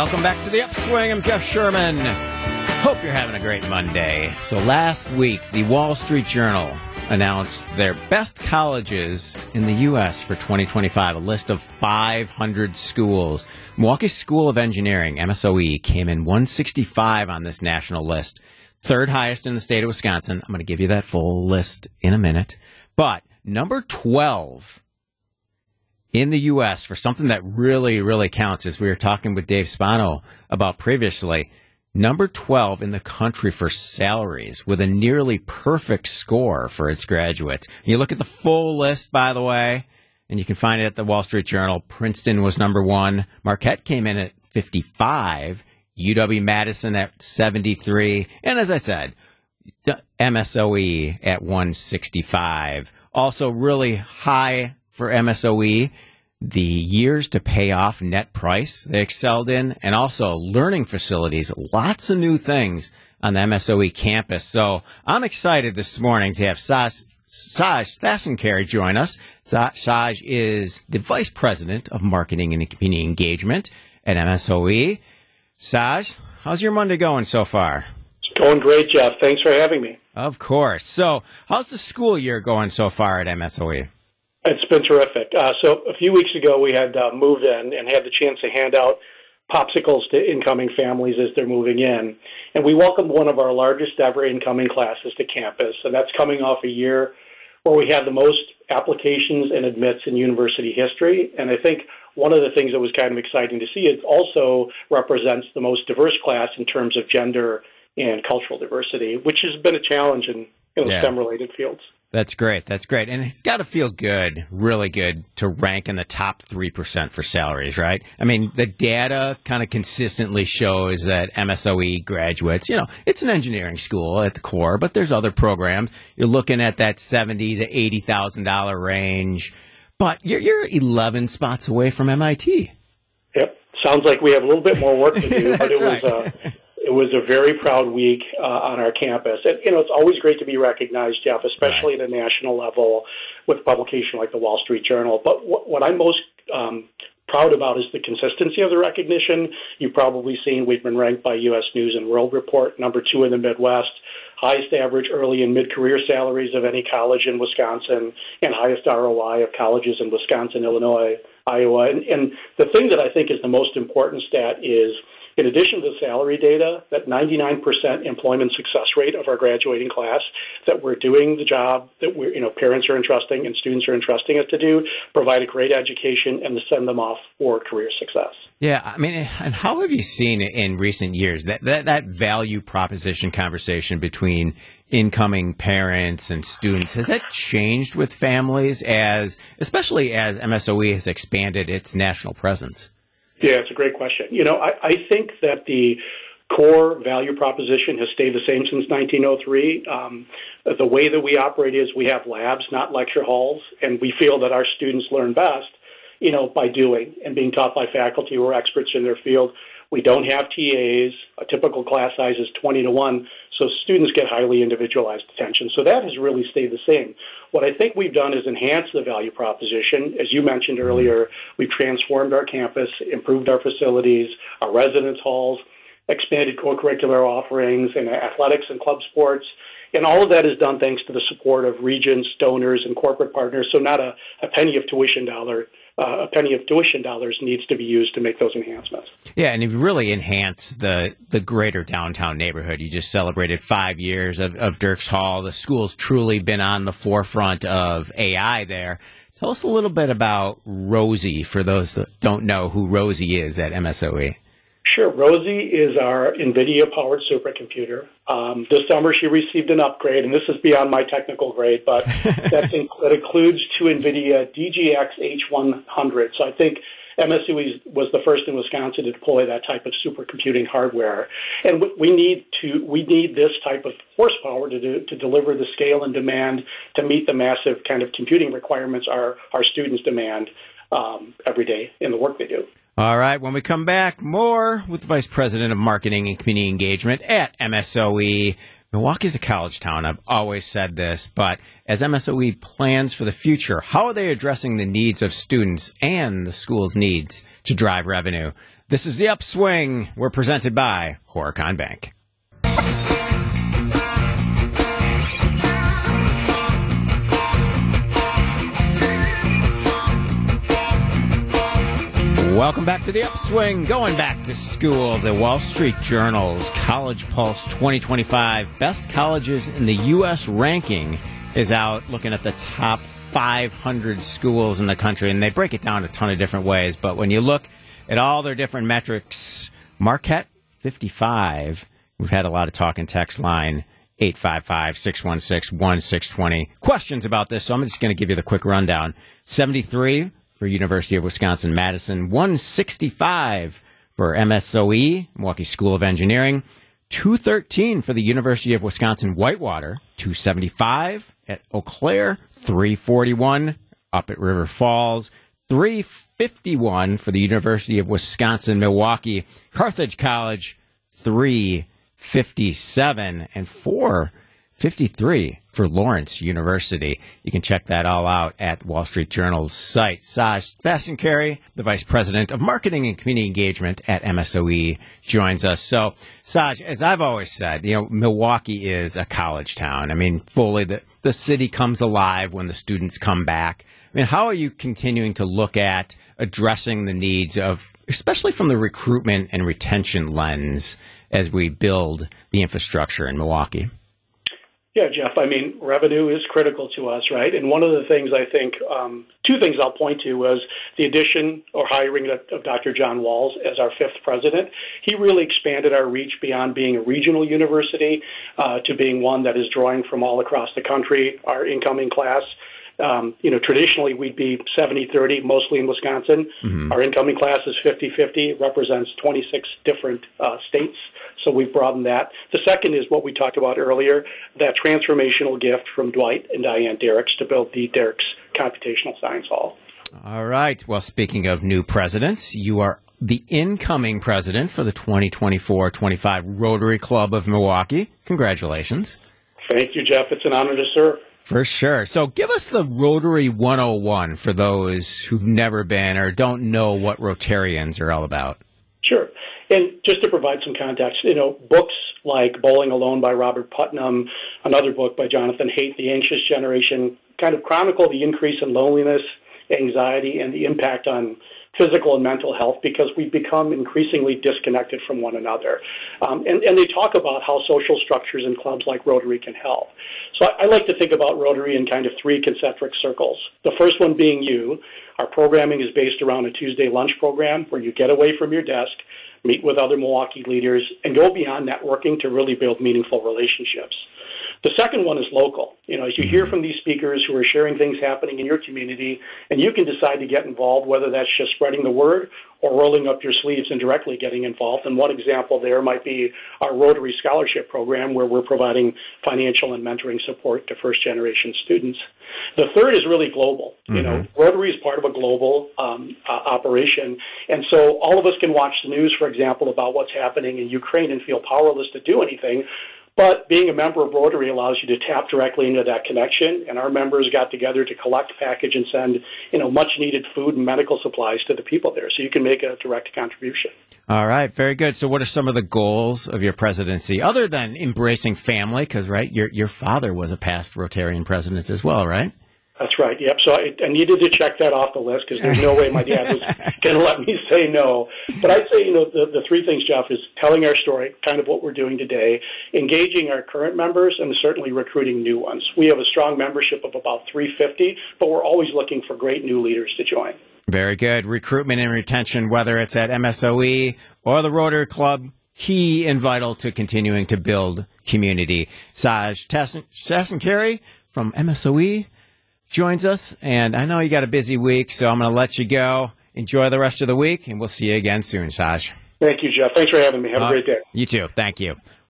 Welcome back to The Upswing. I'm Jeff Sherman. Hope you're having a great Monday. So last week, the Wall Street Journal announced their best colleges in the U.S. for 2025, a list of 500 schools. Milwaukee School of Engineering, MSOE, came in 165 on this national list, third highest in the state of Wisconsin. I'm going to give you that full list in a minute. But number 12 in the U.S. for something that really, really counts, as we were talking with Dave Spano about previously, number 12 in the country for salaries with a nearly perfect score for its graduates. You look at the full list, by the way, and you can find it at the Wall Street Journal. Princeton was number 1. Marquette came in at 55. UW-Madison at 73. And as I said, MSOE at 165. Also really high for MSOE, the years to pay off net price they excelled in, and also learning facilities, lots of new things on the MSOE campus. So I'm excited this morning to have Saj Stasenkary join us. Saj is the Vice President of Marketing and Community Engagement at MSOE. Saj, how's your Monday going so far? It's going great, Jeff. Thanks for having me. Of course. So how's the school year going so far at MSOE? It's been terrific. So a few weeks ago, we had moved in and had the chance to hand out popsicles to incoming families as they're moving in. And we welcomed one of our largest ever incoming classes to campus. And that's coming off a year where we had the most applications and admits in university history. And I think one of the things that was kind of exciting to see, it also represents the most diverse class in terms of gender and cultural diversity, which has been a challenge in STEM-related fields. That's great. That's great. And it's got to feel good, really good, to rank in the top 3% for salaries, right? I mean, the data kind of consistently shows that MSOE graduates, it's an engineering school at the core, but there's other programs. You're looking at that $70,000 to $80,000 range, but you're 11 spots away from MIT. Yep. Sounds like we have a little bit more work to do, but it was a very proud week on our campus. And, it's always great to be recognized, Jeff, especially at a national level with a publication like the Wall Street Journal. But what I'm most proud about is the consistency of the recognition. You've probably seen we've been ranked by U.S. News and World Report number 2 in the Midwest, highest average early and mid-career salaries of any college in Wisconsin, and highest ROI of colleges in Wisconsin, Illinois, Iowa. And the thing that I think is the most important stat is, in addition to the salary data, that 99% employment success rate of our graduating class, that we're doing the job that parents are entrusting and students are entrusting us to do, provide a great education and to send them off for career success. Yeah, I mean, and how have you seen in recent years that value proposition conversation between incoming parents and students, has that changed with families especially as MSOE has expanded its national presence? Yeah, it's a great question. I think that the core value proposition has stayed the same since 1903. The way that we operate is we have labs, not lecture halls, and we feel that our students learn best, by doing and being taught by faculty who are experts in their field. We don't have TAs. A typical class size is 20 to 1, so students get highly individualized attention. So that has really stayed the same. What I think we've done is enhance the value proposition. As you mentioned earlier, we've transformed our campus, improved our facilities, our residence halls, expanded co-curricular offerings in athletics and club sports. And all of that is done thanks to the support of regents, donors, and corporate partners. So not a penny of tuition dollars needs to be used to make those enhancements. Yeah, and you've really enhanced the greater downtown neighborhood. You just celebrated 5 years of Dirks Hall. The school's truly been on the forefront of AI there. Tell us a little bit about Rosie, for those that don't know who Rosie is at MSOE. Sure. Rosie is our NVIDIA-powered supercomputer. This summer she received an upgrade, and this is beyond my technical grade, but that includes 2 NVIDIA DGX H100. So I think MSOE was the first in Wisconsin to deploy that type of supercomputing hardware. And we need this type of horsepower to deliver the scale and demand to meet the massive kind of computing requirements our students demand every day in the work they do. All right, when we come back, more with Vice President of Marketing and Community Engagement at MSOE. Milwaukee's a college town. I've always said this, but as MSOE plans for the future, how are they addressing the needs of students and the school's needs to drive revenue? This is The Upswing. We're presented by Horicon Bank. Welcome back to The Upswing. Going back to school, the Wall Street Journal's College Pulse 2025 Best Colleges in the U.S. ranking is out, looking at the top 500 schools in the country, and they break it down a ton of different ways. But when you look at all their different metrics, Marquette, 55. We've had a lot of talk in text line, 855-616-1620. Questions about this, so I'm just going to give you the quick rundown. 73 for University of Wisconsin-Madison, 165 for MSOE, Milwaukee School of Engineering, 213 for the University of Wisconsin-Whitewater, 275 at Eau Claire, 341 up at River Falls, 351 for the University of Wisconsin-Milwaukee, Carthage College, 357, and 453 for Lawrence University. You can check that all out at Wall Street Journal's site. Saj Thassankary, the Vice President of Marketing and Community Engagement at MSOE, joins us. So, Saj, as I've always said, Milwaukee is a college town. I mean, fully the city comes alive when the students come back. I mean, how are you continuing to look at addressing the needs of, especially from the recruitment and retention lens, as we build the infrastructure in Milwaukee? Yeah, Jeff, I mean, revenue is critical to us, right? And one of the things I think, two things I'll point to was the addition or hiring of Dr. John Walls as our fifth president. He really expanded our reach beyond being a regional university to being one that is drawing from all across the country, our incoming class. Traditionally we'd be 70-30, mostly in Wisconsin. Mm-hmm. Our incoming class is 50-50, represents 26 different states. So we've broadened that. The second is what we talked about earlier, that transformational gift from Dwight and Diane Derricks to build the Derricks Computational Science Hall. All right. Well, speaking of new presidents, you are the incoming president for the 2024-25 Rotary Club of Milwaukee. Congratulations. Thank you, Jeff. It's an honor to serve. For sure. So give us the Rotary 101 for those who've never been or don't know what Rotarians are all about. Sure. And just to provide some context, books like Bowling Alone by Robert Putnam, another book by Jonathan Haidt, The Anxious Generation, kind of chronicle the increase in loneliness, anxiety, and the impact on physical and mental health because we've become increasingly disconnected from one another. And they talk about how social structures in clubs like Rotary can help. So I like to think about Rotary in kind of three concentric circles. The first one being you. Our programming is based around a Tuesday lunch program where you get away from your desk, meet with other Milwaukee leaders, and go beyond networking to really build meaningful relationships. The second one is local. As you hear from these speakers who are sharing things happening in your community, and you can decide to get involved, whether that's just spreading the word or rolling up your sleeves and directly getting involved. And one example there might be our Rotary Scholarship Program, where we're providing financial and mentoring support to first-generation students. The third is really global. Rotary is part of a global operation, and so all of us can watch the news, for example, about what's happening in Ukraine and feel powerless to do anything. But being a member of Rotary allows you to tap directly into that connection, and our members got together to collect, package, and send, much-needed food and medical supplies to the people there, so you can make a direct contribution. All right, very good. So what are some of the goals of your presidency, other than embracing family? Because, right, your father was a past Rotarian president as well, right? That's right. Yep. So I needed to check that off the list because there's no way my dad was going to let me say no. But I'd say, the three things, Jeff, is telling our story, kind of what we're doing today, engaging our current members, and certainly recruiting new ones. We have a strong membership of about 350, but we're always looking for great new leaders to join. Very good. Recruitment and retention, whether it's at MSOE or the Rotary Club, key and vital to continuing to build community. Saj Thassankary from MSOE joins us, and I know you got a busy week, so I'm going to let you go. Enjoy the rest of the week, and we'll see you again soon, Saj. Thank you, Jeff. Thanks for having me. Have a great day. You too. Thank you.